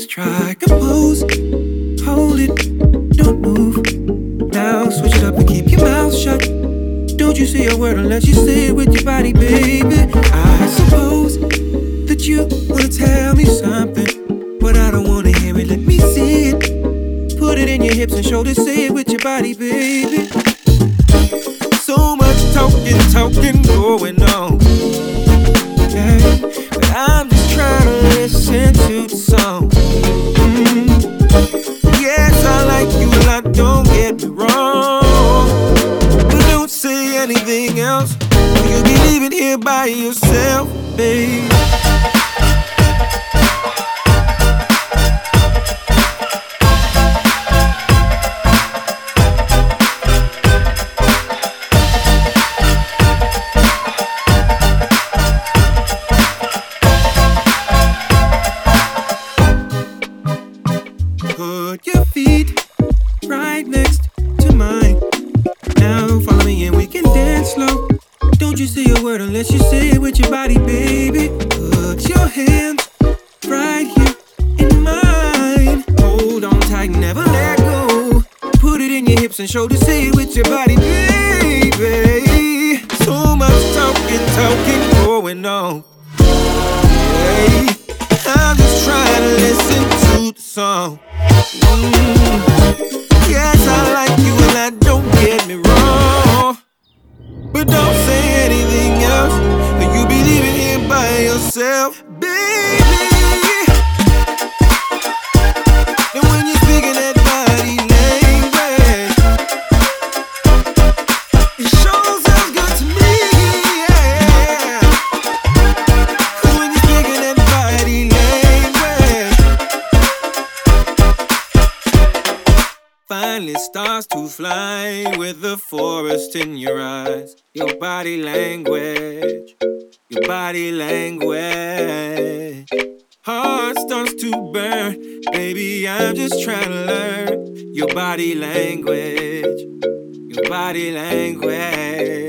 Strike a pose, hold it, don't move. Now switch it up and keep your mouth shut. Don't you say a word unless you say it with your body, baby. I suppose that you wanna tell me something, but I don't wanna hear it, let me see it. Put it in your hips and shoulders, say it with your body, baby. So much talking going on, yeah, but I'm just trying to listen to the song. Yes, I like you a lot, don't get me wrong, but don't say anything else, or you'll be leaving here by yourself, babe. Put your feet right next to mine. Now follow me and we can dance slow. Don't you say a word unless you say it with your body, baby. Put your hands right here in mine. Hold on tight, never let go. Put it in your hips and shoulders, say it with your body, baby. So much talking going on. Hey, I'm just trying to listen to the song. Yes, I like you a lot, don't get me wrong, but don't say anything else, or you'll be leaving here by yourself, baby. And when you're speaking that body language, it sure sounds good to me, yeah. When you're speaking that body language, finally starts to fly with the forest in your eyes. Your body language, your body language. Heart starts to burn, baby, I'm just trying to learn your body language, your body language.